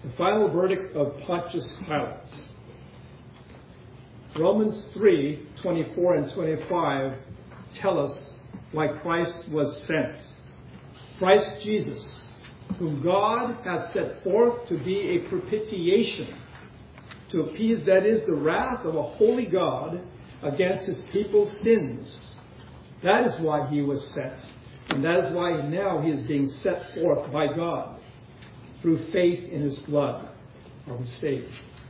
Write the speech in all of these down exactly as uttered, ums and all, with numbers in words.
The final verdict of Pontius Pilate. Romans three, twenty-four and twenty-five tell us why Christ was sent. Christ Jesus, whom God hath set forth to be a propitiation, to appease, that is, the wrath of a holy God against his people's sins. That is why he was sent. And that is why now he is being set forth by God. Through faith in his blood are we saved.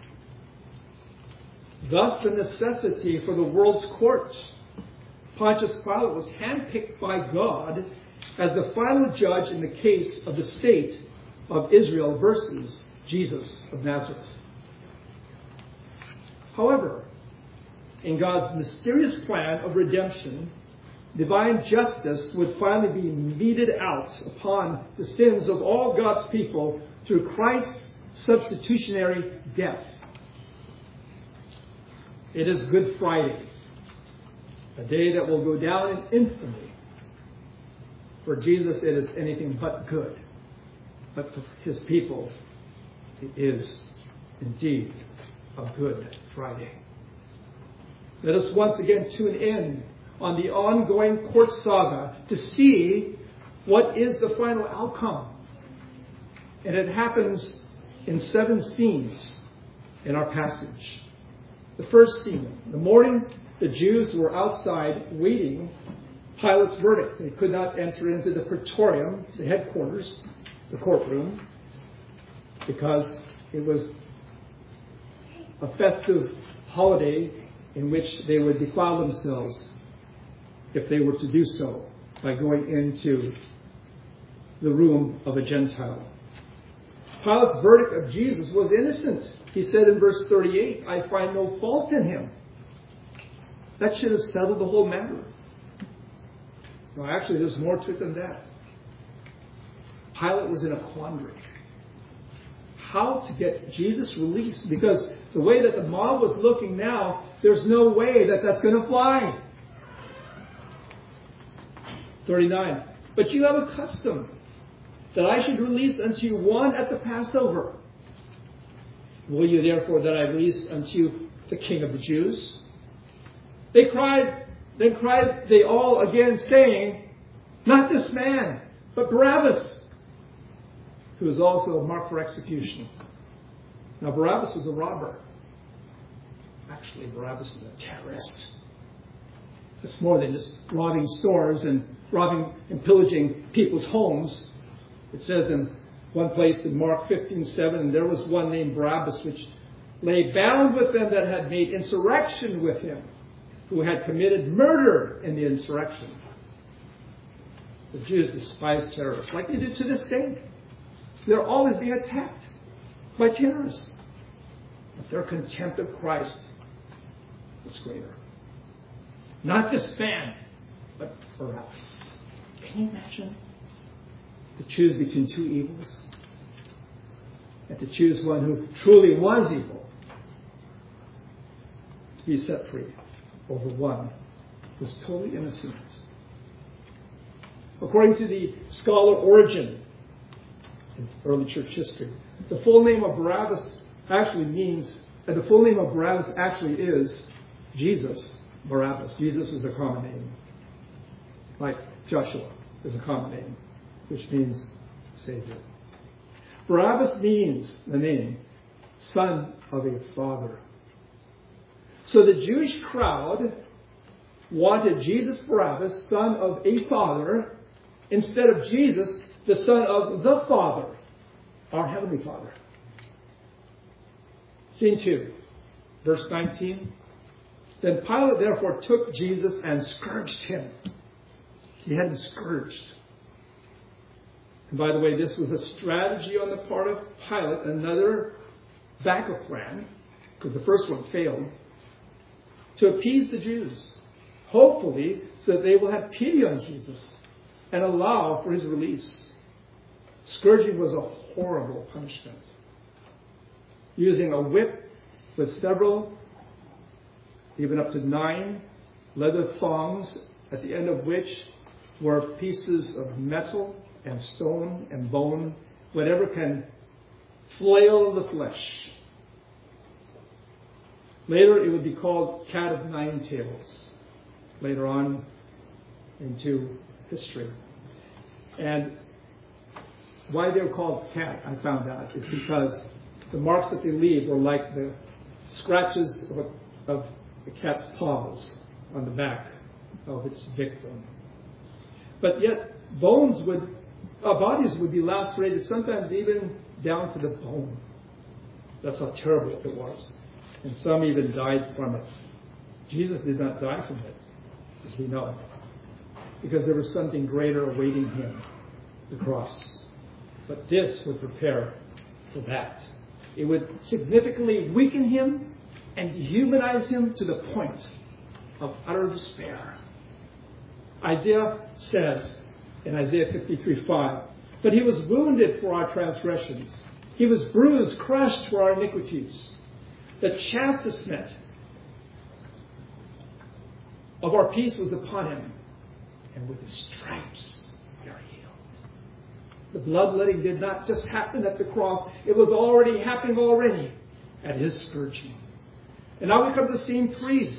Thus the necessity for the world's court. Pontius Pilate was handpicked by God as the final judge in the case of the state of Israel versus Jesus of Nazareth. However, in God's mysterious plan of redemption, divine justice would finally be meted out upon the sins of all God's people through Christ's substitutionary death. It is Good Friday, a day that will go down in infamy. For Jesus, it is anything but good. But for his people, it is indeed a Good Friday. Let us once again tune in on the ongoing court saga to see what is the final outcome. And it happens in seven scenes in our passage. The first scene, the morning the Jews were outside waiting Pilate's verdict. They could not enter into the praetorium, the headquarters, the courtroom, because it was a festive holiday in which they would defile themselves if they were to do so by going into the room of a Gentile. Pilate's verdict of Jesus was innocent. He said in verse thirty-eight, I find no fault in him. That should have settled the whole matter. No, actually, there's more to it than that. Pilate was in a quandary. How to get Jesus released? Because the way that the mob was looking now, there's no way that that's going to fly. thirty-nine. But you have a custom that I should release unto you one at the Passover. Will you therefore that I release unto you the King of the Jews? They cried, then cried they all again, saying, not this man, but Barabbas, who was also marked for execution. Now Barabbas was a robber. Actually, Barabbas was a terrorist. It's more than just robbing stores and robbing and pillaging people's homes. It says in one place in Mark fifteen seven, and there was one named Barabbas, which lay bound with them that had made insurrection with him, who had committed murder in the insurrection. The Jews despised terrorists, like they do to this day. They're always being attacked by terrorists. But their contempt of Christ was greater. Not this man, but Barabbas. Can you imagine? To choose between two evils. And to choose one who truly was evil. To be set free over one who was totally innocent. According to the scholar Origen in early church history, the full name of Barabbas actually means, and the full name of Barabbas actually is Jesus Barabbas. Jesus was a common name. Like Joshua is a common name, which means Savior. Barabbas means, the name, son of a father. So the Jewish crowd wanted Jesus Barabbas, son of a father, instead of Jesus, the son of the Father, our Heavenly Father. Scene two, verse nineteen. Then Pilate therefore took Jesus and scourged him. He had him scourged. And by the way, this was a strategy on the part of Pilate, another backup plan, because the first one failed, to appease the Jews, hopefully so that they will have pity on Jesus and allow for his release. Scourging was a horrible punishment. Using a whip with several, even up to nine, leather thongs, at the end of which were pieces of metal and stone and bone, whatever can flail of the flesh. Later it would be called cat of nine tails. Later on into history. And why they're called cat, I found out, is because the marks that they leave were like the scratches of, a, of the cat's paws on the back of its victim. But yet, bones would, uh, bodies would be lacerated, sometimes even down to the bone. That's how terrible it was. And some even died from it. Jesus did not die from it, as we know, because there was something greater awaiting him, the cross. But this would prepare for that. It would significantly weaken him and dehumanize him to the point of utter despair. Isaiah says in Isaiah fifty-three five, but he was wounded for our transgressions. He was bruised, crushed for our iniquities. The chastisement of our peace was upon him, and with his stripes we are healed. The bloodletting did not just happen at the cross. It was already happening already at his scourging. And now we come to scene three.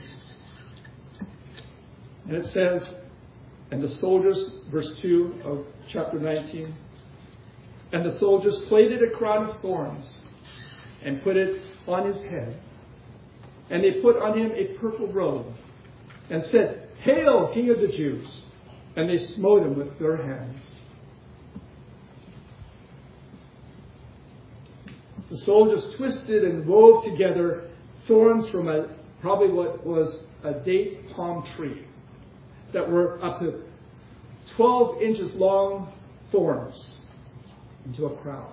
And it says, and the soldiers, verse two of chapter nineteen, and the soldiers plaited a crown of thorns and put it on his head. And they put on him a purple robe and said, Hail, King of the Jews! And they smote him with their hands. The soldiers twisted and wove together thorns from a probably what was a date palm tree that were up to twelve inches long thorns into a crown.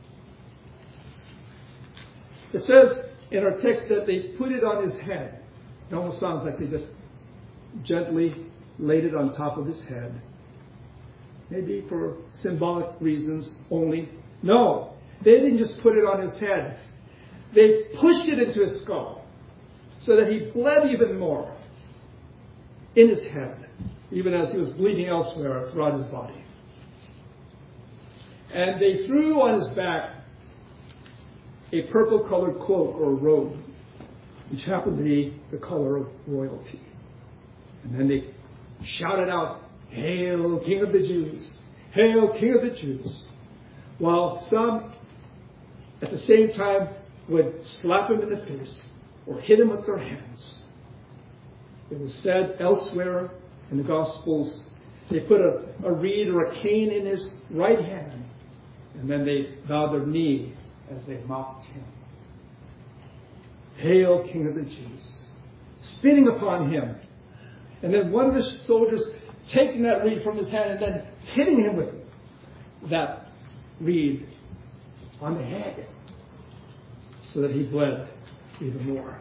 It says in our text that they put it on his head. It almost sounds like they just gently laid it on top of his head. Maybe for symbolic reasons only. No, they didn't just put it on his head. They pushed it into his skull so that he bled even more in his head, even as he was bleeding elsewhere throughout his body. And they threw on his back a purple-colored cloak or robe, which happened to be the color of royalty. And then they shouted out, Hail, King of the Jews! Hail, King of the Jews! While some, at the same time, would slap him in the face or hit him with their hands. It was said elsewhere in the Gospels, they put a, a reed or a cane in his right hand, and then they bowed their knee as they mocked him. Hail, King of the Jews! Spitting upon him. And then one of the soldiers taking that reed from his hand and then hitting him with that reed on the head so that he bled even more.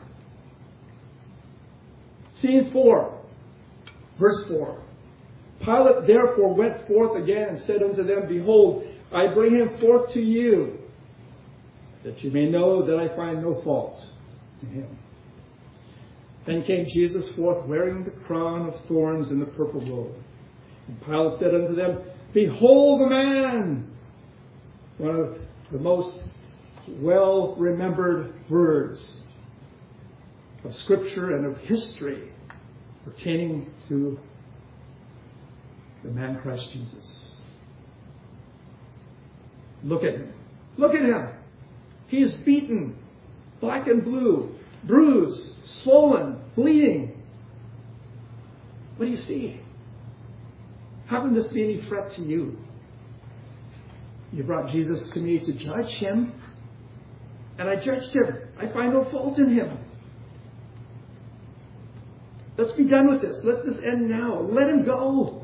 Scene four, verse four. Pilate therefore went forth again and said unto them, Behold, I bring him forth to you, that you may know that I find no fault in him. Then came Jesus forth wearing the crown of thorns and the purple robe. And Pilate said unto them, Behold the man! One of the most well-remembered words of Scripture and of history pertaining to the man Christ Jesus. Look at him. Look at him. He is beaten, black and blue, bruised, swollen, bleeding. What do you see? How can this be any threat to you? You brought Jesus to me to judge him, and I judged him. I find no fault in him. Let's be done with this. Let this end now. Let him go.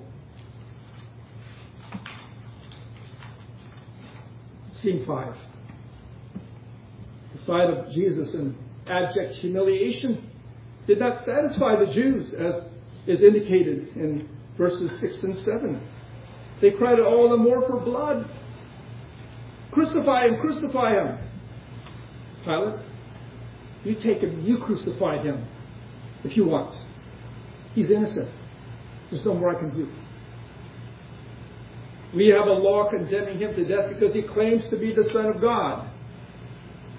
Scene five. The sight of Jesus in abject humiliation did not satisfy the Jews, as is indicated in verses six and seven. They cried all the more for blood. Crucify him, crucify him. Pilate, you take him, you crucify him if you want. He's innocent. There's no more I can do. We have a law condemning him to death because he claims to be the Son of God.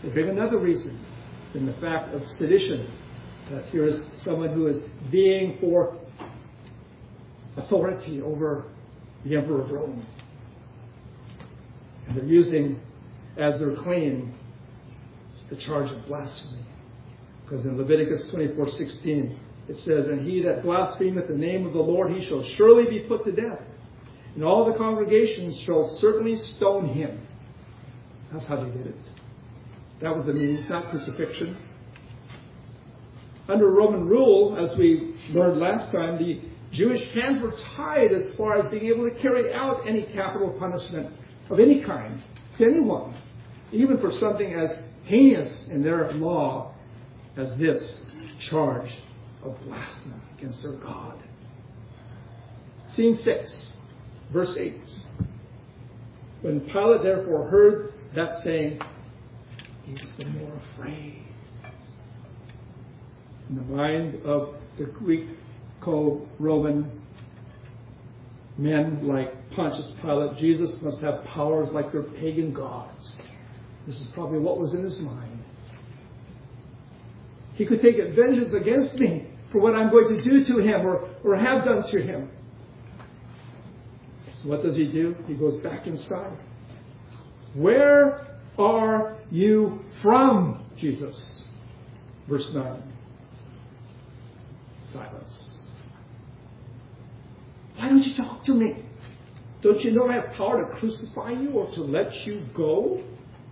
They bring another reason in the fact of sedition. That here is someone who is being for authority over the Emperor of Rome. And they're using as their claim the charge of blasphemy. Because in Leviticus twenty-four sixteen it says, "And he that blasphemeth the name of the Lord, he shall surely be put to death. And all the congregation shall certainly stone him." That's how they did it. That was the means, not crucifixion. Under Roman rule, as we learned last time, the Jewish hands were tied as far as being able to carry out any capital punishment of any kind to anyone, even for something as heinous in their law as this charge of blasphemy against their God. Scene six, verse eight. When Pilate therefore heard that saying, he was the more afraid. In the mind of the Greco-Roman men like Pontius Pilate, Jesus must have powers like their pagan gods. This is probably what was in his mind. He could take vengeance against me for what I'm going to do to him or, or have done to him. So what does he do? He goes back inside. "Where are you from, Jesus?" Verse nine. Silence. "Why don't you talk to me? Don't you know I have power to crucify you or to let you go?"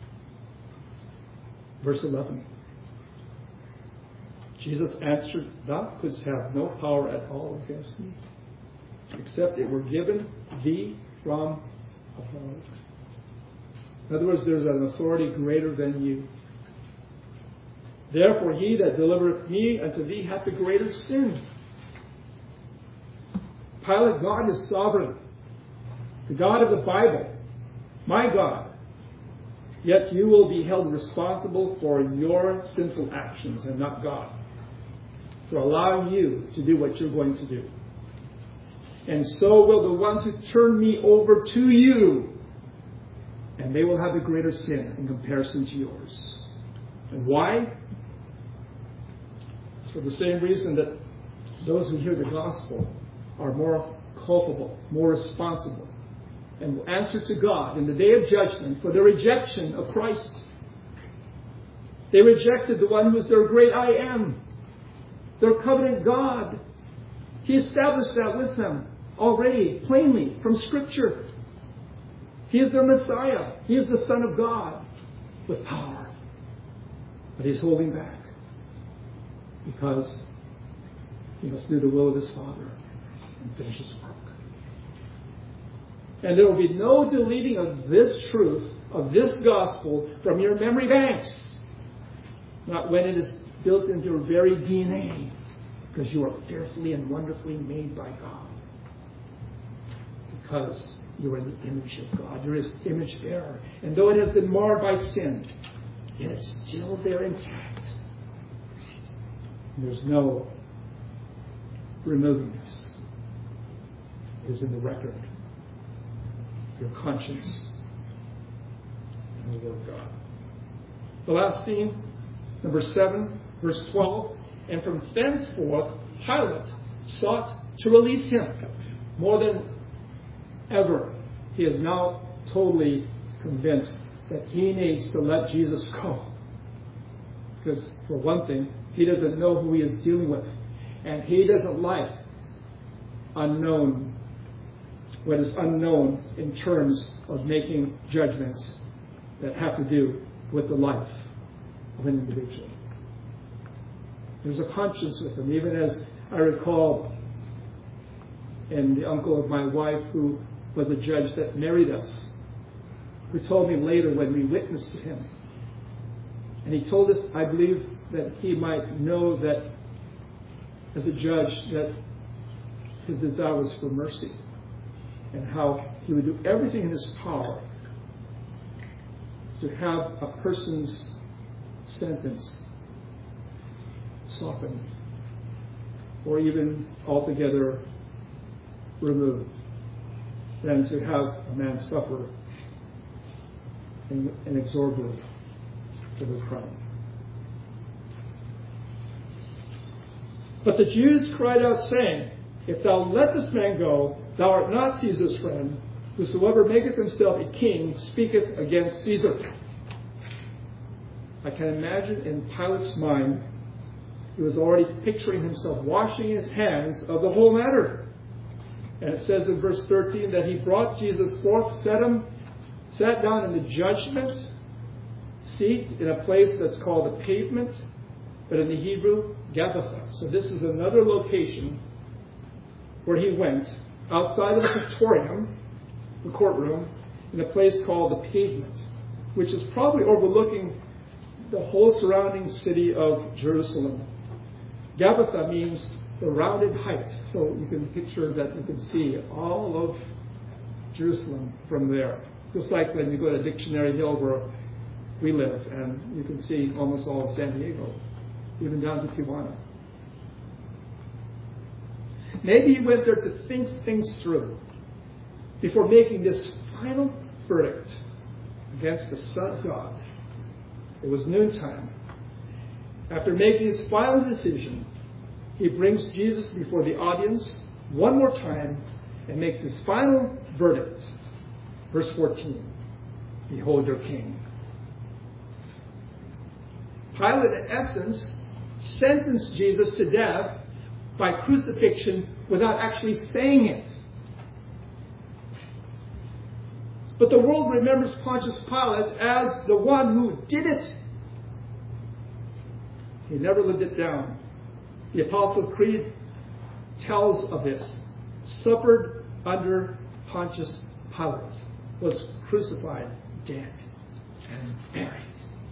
Verse eleven. Jesus answered, "Thou couldst have no power at all against me, except it were given thee from above." In other words, there's an authority greater than you. "Therefore he that delivereth me unto thee hath the greater sin." Pilate, God is sovereign. The God of the Bible. My God. Yet you will be held responsible for your sinful actions and not God. For allowing you to do what you're going to do. And so will the ones who turn me over to you. And they will have the greater sin in comparison to yours. And why? For the same reason that those who hear the gospel are more culpable, more responsible, and will answer to God in the day of judgment for their rejection of Christ. They rejected the one who is their great I am, their covenant God. He established that with them already, plainly, from Scripture. He is their Messiah. He is the Son of God with power. But he's holding back because he must do the will of his Father and finish his work. And there will be no deleting of this truth, of this gospel, from your memory banks. Not when it is built into your very D N A, because you are fearfully and wonderfully made by God. Because you are in the image of God. You're his image bearer. And though it has been marred by sin, yet it's still there intact. And there's no removing this. It is in the record. Your conscience and the Word of God. The last scene, number seven, verse twelve. "And from thenceforth Pilate sought to release him." More than ever, he is now totally convinced that he needs to let Jesus go. Because, for one thing, he doesn't know who he is dealing with. And he doesn't like unknown, what is unknown in terms of making judgments that have to do with the life of an individual. There's a conscience with him, even as I recall, and the uncle of my wife who was a judge that married us, who told me later when we witnessed to him. And he told us, I believe, that he might know that as a judge that his desire was for mercy. And how he would do everything in his power to have a person's sentence softened or even altogether removed than to have a man suffer an inexorable for the crown. But the Jews cried out, saying, If thou let this man go, thou art not Caesar's friend. Whosoever maketh himself a king speaketh against Caesar. I can imagine in Pilate's mind, he was already picturing himself washing his hands of the whole matter. And it says in verse thirteen that he brought Jesus forth, set him, sat down in the judgment seat in a place that's called the pavement, but in the Hebrew, Gabbatha. So this is another location where he went, outside of the Praetorium, the courtroom, in a place called the pavement, which is probably overlooking the whole surrounding city of Jerusalem. Gabbatha means the rounded height. So you can picture that you can see all of Jerusalem from there. Just like when you go to Dictionary Hill where we live, and you can see almost all of San Diego, even down to Tijuana. Maybe he went there to think things through before making this final verdict against the Son of God. It was noontime. After making his final decision, he brings Jesus before the audience one more time and makes his final verdict. Verse fourteen, Behold your king. Pilate, in essence, sentenced Jesus to death by crucifixion without actually saying it. But the world remembers Pontius Pilate as the one who did it. He never lived it down. The Apostles' Creed tells of this. Suffered under Pontius Pilate, was crucified, dead, and buried.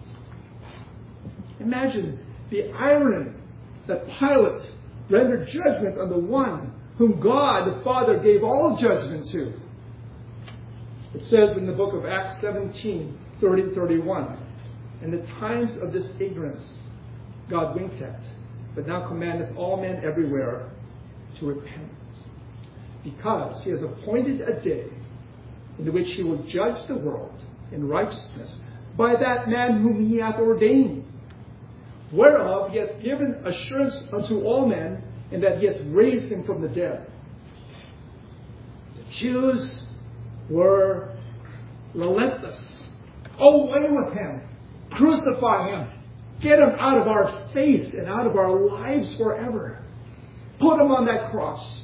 Imagine the irony that Pilate rendered judgment on the one whom God the Father gave all judgment to. It says in the book of Acts seventeen, thirty and thirty-one, In the times of this ignorance God winked at, but now commandeth all men everywhere to repent, because he has appointed a day in which he will judge the world in righteousness by that man whom he hath ordained, whereof he hath given assurance unto all men, and that he hath raised him from the dead. The Jews were relentless. Away with him. Crucify him. Get him out of our face and out of our lives forever. Put him on that cross.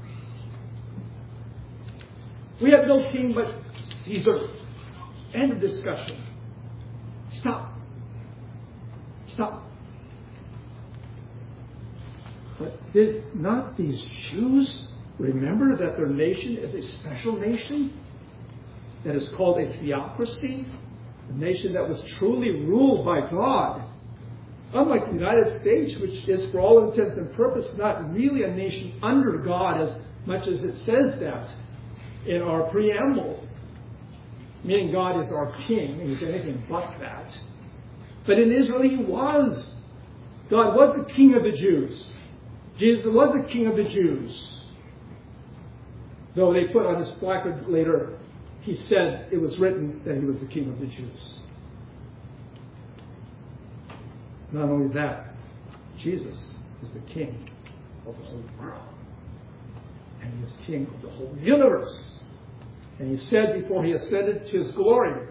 We have no king but Caesar. End of discussion. Stop. Stop. But did not these Jews remember that their nation is a special nation that is called a theocracy? A nation that was truly ruled by God. Unlike the United States, which is for all intents and purposes not really a nation under God as much as it says that in our preamble. Meaning God is our king, and he's anything but that. But in Israel he was. God was the king of the Jews. Jesus was the king of the Jews. Though they put on his placard later, he said it was written that he was the king of the Jews. Not only that, Jesus is the king of the whole world. And he is king of the whole universe. And he said before he ascended to his glory,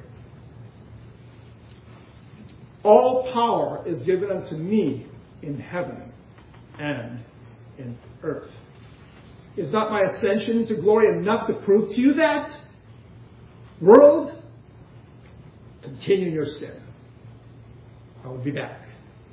all power is given unto me in heaven and in earth. Is not my ascension into glory enough to prove to you that? World, continue your sin. I will be back.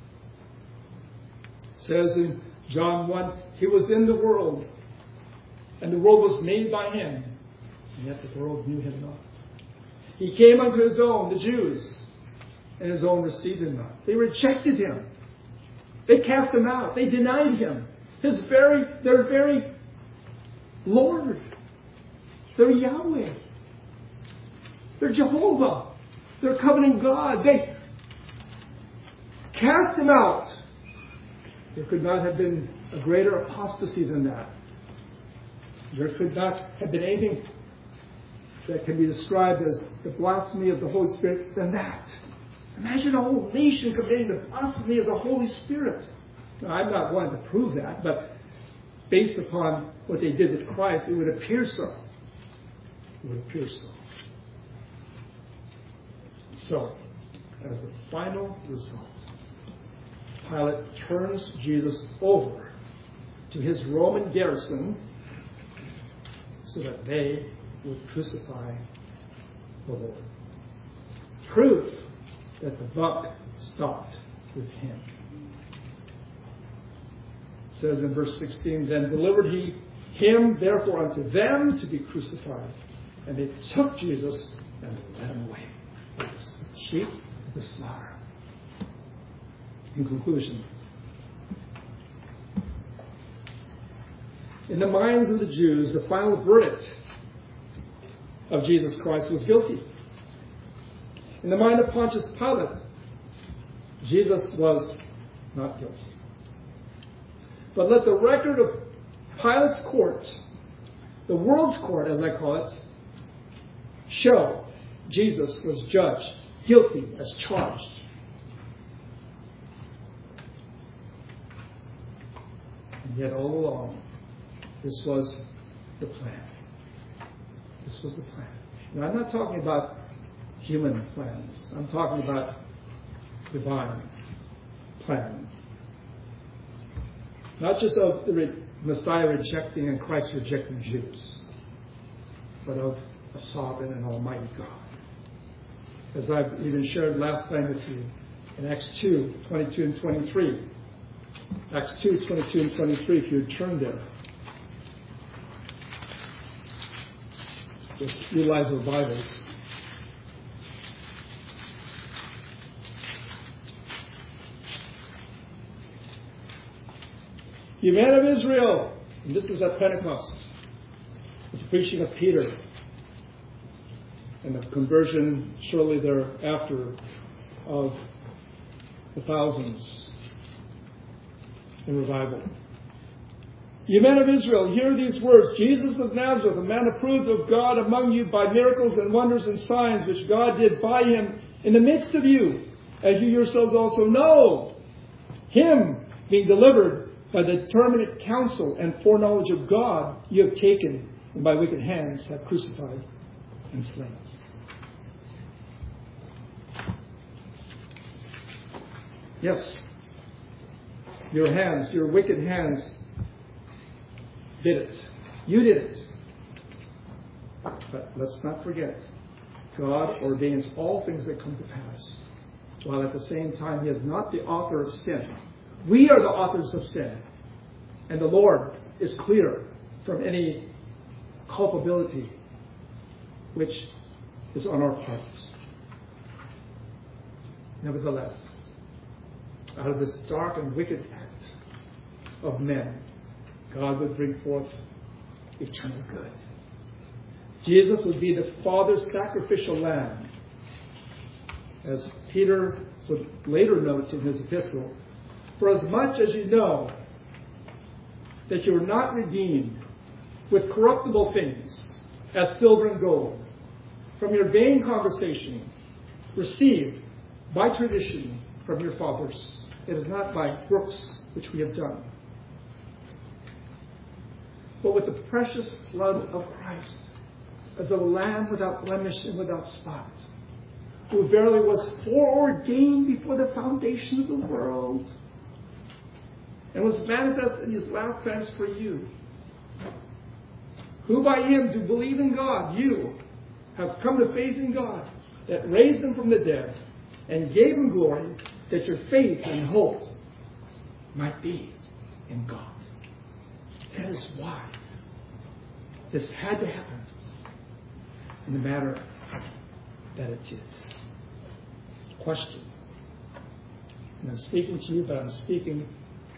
It says in John one, he was in the world, and the world was made by him, and yet the world knew him not. He came unto his own, the Jews, and his own received him not. They rejected him. They cast him out. They denied him. His very, their very Lord. Their Yahweh. Their Jehovah. Their covenant God. They cast him out. There could not have been a greater apostasy than that. There could not have been anything that can be described as the blasphemy of the Holy Spirit than that. Imagine a whole nation committing the blasphemy of the Holy Spirit. Now, I'm not wanting to prove that, but based upon what they did with Christ, it would appear so. It would appear so. So, as the final result, Pilate turns Jesus over to his Roman garrison so that they would crucify the Lord. Proof that the buck stopped with him. It says in verse sixteen, then delivered he him therefore unto them to be crucified. And they took Jesus and led him away. Like the sheep of the slaughter. In conclusion, in the minds of the Jews, the final verdict of Jesus Christ was guilty. In the mind of Pontius Pilate, Jesus was not guilty. But let the record of Pilate's court, the world's court as I call it, show Jesus was judged guilty as charged. And yet all along, this was the plan. This was the plan. Now, I'm not talking about human plans. I'm talking about divine plan. Not just of the re- Messiah rejecting and Christ rejecting Jews, but of a sovereign and almighty God. As I've even shared last time with you in Acts two, twenty-two and twenty-three. Acts two, twenty-two and twenty-three, if you would turn there. Just utilize our Bibles. You men of Israel, and this is at Pentecost, the preaching of Peter, and the conversion shortly thereafter of the thousands in revival. You men of Israel, hear these words. Jesus of Nazareth, a man approved of God among you by miracles and wonders and signs which God did by him in the midst of you, as you yourselves also know. Him being delivered by the determinate counsel and foreknowledge of God, you have taken, and by wicked hands have crucified and slain. Yes, your hands, your wicked hands did it. You did it. But let's not forget, God ordains all things that come to pass, while at the same time He is not the author of sin. We are the authors of sin. And the Lord is clear from any culpability which is on our part. Nevertheless, out of this dark and wicked act of men, God would bring forth eternal good. Jesus would be the Father's sacrificial lamb. As Peter would later note in his epistle, for as much as you know that you are not redeemed with corruptible things, as silver and gold, from your vain conversation, received by tradition from your fathers. It is not by works which we have done, but with the precious blood of Christ, as of a lamb without blemish and without spot, who verily was foreordained before the foundation of the world, and was manifest in His last times for you, who by Him do believe in God, you have come to faith in God, that raised Him from the dead, and gave Him glory, that your faith and hope might be in God. That is why this had to happen in the manner that it did. Question. And I'm speaking to you, but I'm speaking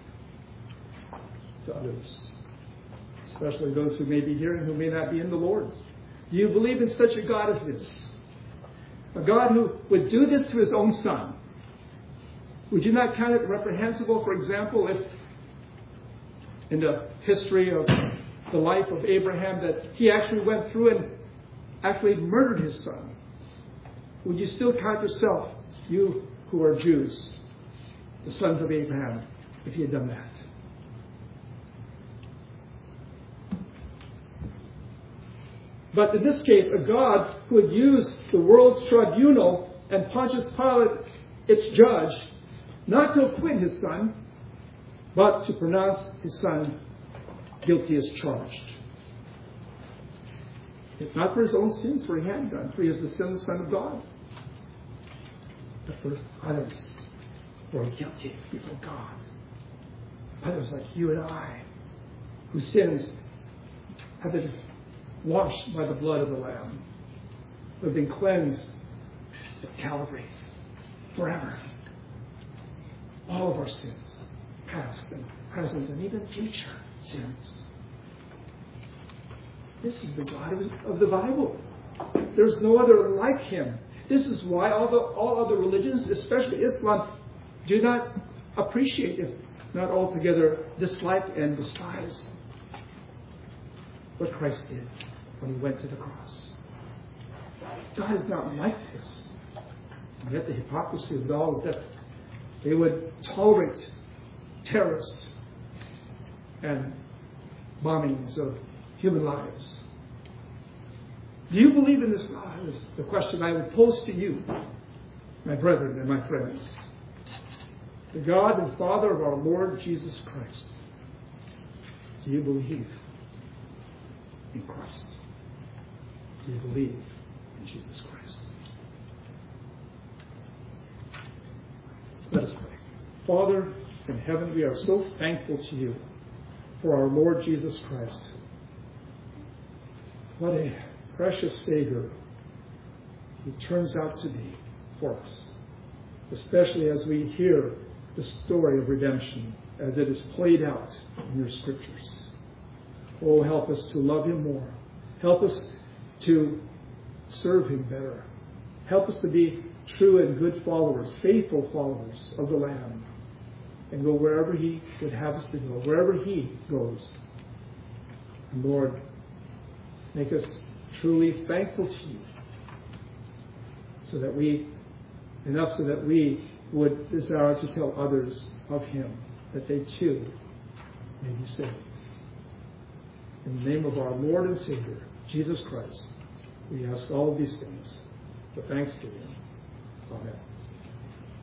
to others, especially those who may be hearing who may not be in the Lord. Do you believe in such a God as this? A God who would do this to His own Son? Would you not count it reprehensible, for example, if in the history of the life of Abraham that he actually went through and actually murdered his son? Would you still count yourself you who are Jews, the sons of Abraham, if he had done that. But in this case, a God who had used the world's tribunal and Pontius Pilate, its judge, not to acquit his son, but to pronounce his son guilty as charged. If not for his own sins, for he had done, for he is the sinless Son of God, but for others who are guilty before God. Others like you and I, whose sins have been washed by the blood of the Lamb, who have been cleansed at Calvary forever. All of our sins, past and present and even future sins. This is the God of the Bible. There's no other like him. This is why all the all other religions, especially Islam, do not appreciate him, not altogether dislike and despise what Christ did when he went to the cross. God is not like this. And yet the hypocrisy of it all is that they would tolerate terrorists and bombings of human lives. Do you believe in this God? Is the question I would pose to you, my brethren and my friends. The God and Father of our Lord Jesus Christ. Do you believe in Christ? Do you believe in Jesus Christ? Let us pray. Father in heaven, we are so thankful to you for our Lord Jesus Christ. What a precious Savior he turns out to be for us, especially as we hear the story of redemption as it is played out in your scriptures. Oh, help us to love him more. Help us to serve him better. Help us to be true and good followers, faithful followers of the Lamb, and go wherever he would have us to go, wherever he goes. And Lord, make us truly thankful to you, so that we, enough so that we would desire to tell others of him, that they too may be saved. In the name of our Lord and Savior, Jesus Christ, we ask all of these things with thanksgiving. Amen.